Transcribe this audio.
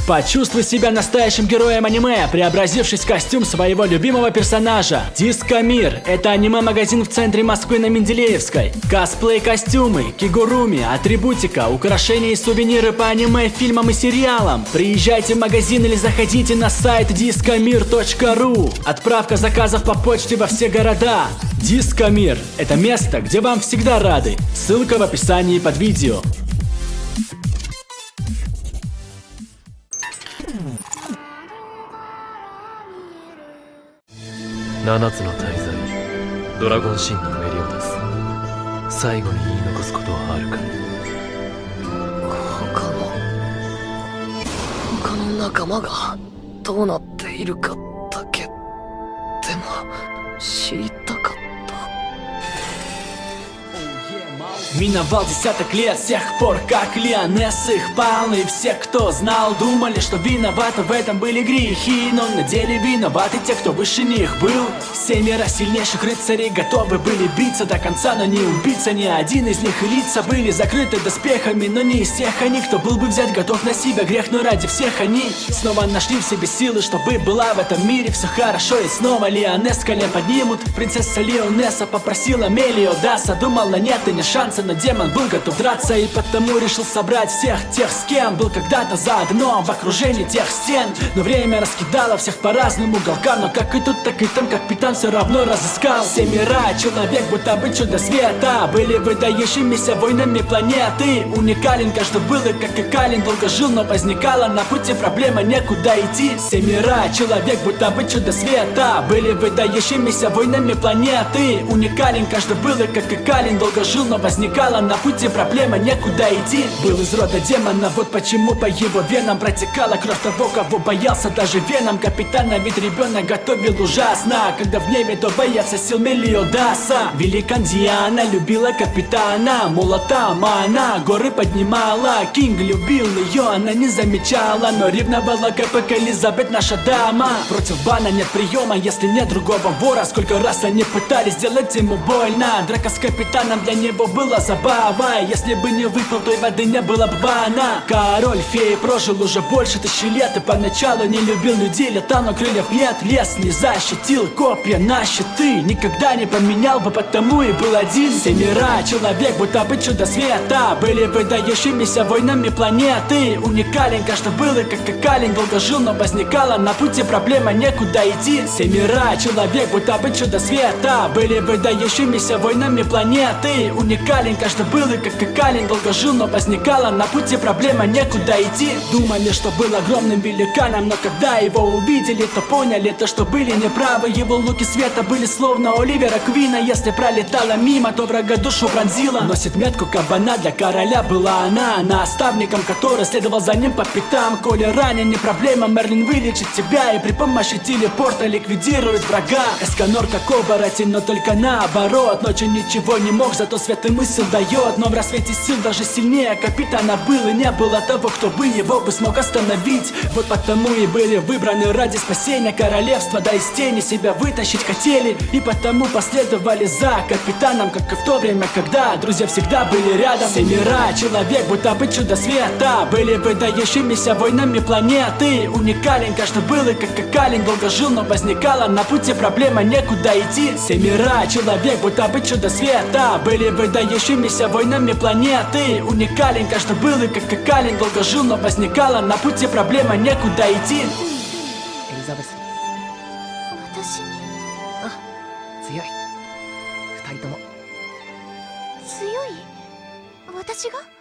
Почувствуй себя настоящим героем аниме, преобразившись в костюм своего любимого персонажа. Дискомир – это аниме-магазин в центре Москвы на Менделеевской. Косплей-костюмы, кигуруми, атрибутика, украшения и сувениры по аниме, фильмам и сериалам. Приезжайте в магазин или заходите на сайт discomir.ru. Отправка заказов по почте во все города. Дискомир – это место, где вам всегда рады. Ссылка в описании под видео. 7つの大罪、ドラゴン神にメリオダス。最後に言い残すことはあるか？ 他の仲間がどうなっているかだけでも知りたかった。 Миновал десяток лет с тех пор, как Лионесс их пал. И все, кто знал, думали, что виноваты в этом были грехи. Но на деле виноваты те, кто выше них был. Семеро сильнейших рыцарей готовы были биться до конца, но не убиться ни один из них. И лица были закрыты доспехами, но не из тех они, кто был бы взять готов на себя грех. Но ради всех они снова нашли в себе силы, чтобы была в этом мире все хорошо. И снова Лионесс колен поднимут. Принцесса Лионесса попросила Мелиодаса. Думала, нет и не шанса, но демон был готов драться. И потому решил собрать всех тех, с кем был когда-то заодно в окружении тех стен. Но время раскидало всех по разным уголкам. Но как и тут, так и там капитан все равно разыскал. Семеро человек, будто бы чудо света, были выдающимися воинами планеты. Уникален каждый был, и как и Калин долго жил, но возникала на пути проблема, некуда идти. Семеро человек, будто бы чудо света, были выдающимися воинами планеты. Уникален каждый был, и как и Калин долго жил, но возникала на пути проблема, некуда идти. Был из рода демона, вот почему по его венам протекала кровь того, кого боялся даже Веном. Капитана ведь ребенок готовил ужасно, когда в небе то боятся сил Мелиодаса. Великан Диана любила капитана, молотом она горы поднимала. Кинг любил ее, она не замечала, но ревновала как Элизабет, наша дама. Против бана нет приема, если нет другого вора. Сколько раз они пытались сделать ему больно. Драка с капитаном для него была забава. Если бы не выпил той воды, не было бы бана. Король феи прожил уже больше 1000 лет, и поначалу не любил людей, летал, но крыльев нет. Лес не защитил, копья на щиты никогда не поменял бы, потому и был один. Семеро человек, будто бы чудо света, были выдающимися воинами планеты. Уникален каждый был, и как и Калин долго жил, но возникала на пути проблема, некуда идти. Семеро человек, будто бы чудо света, были выдающимися воинами планеты. Уникален каждый был, и как и Калин долго жил, но возникала на пути проблема, некуда идти. Думали, что был огромным великаном, но когда его увидели, то поняли то, что были неправы. Его луки света были словно Оливера Квина. Если пролетала мимо, то врага душу пронзила. Носит метку кабана, для короля была она наставником, который следовал за ним по пятам. Коли ранен, не проблема, Мерлин вылечит тебя и при помощи телепорта ликвидирует врага. Эсканор как оборотень, но только наоборот. Ночью ничего не мог, зато свет и мысль дает. Но в рассвете сил даже сильнее капитана был, и не было того, кто бы его бы смог остановить. Вот потому и были выбраны ради спасения королевства, да из тени себя вытащить хотели. И потому последовали за капитаном, как и в то время, когда друзья всегда были рядом. Семеро человек, будто бы чудо света, были выдающимися воинами планеты. Уникален каждый был, и как и Калин долго жил, но возникала на пути проблема, некуда идти. Семеро человек, будто бы чудо света, были выдающимися воинами планеты. Уникален каждый был, и как и Калин долго жил, но возникала на пути проблема, некуда идти. エリザベス、 私にあ、強い。二人とも。 強い？私が？